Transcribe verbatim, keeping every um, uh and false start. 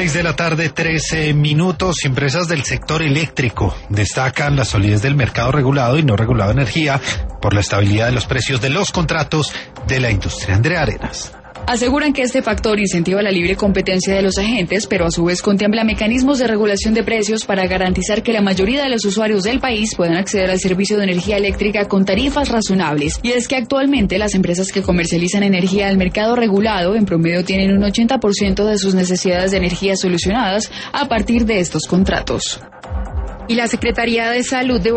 seis de la tarde, trece minutos. Empresas del sector eléctrico destacan la solidez del mercado regulado y no regulado de energía por la estabilidad de los precios de los contratos de la industria. Andrea Arenas. Aseguran que este factor incentiva la libre competencia de los agentes, pero a su vez contempla mecanismos de regulación de precios para garantizar que la mayoría de los usuarios del país puedan acceder al servicio de energía eléctrica con tarifas razonables. Y es que actualmente las empresas que comercializan energía al mercado regulado en promedio tienen un ochenta por ciento de sus necesidades de energía solucionadas a partir de estos contratos. Y la Secretaría de Salud de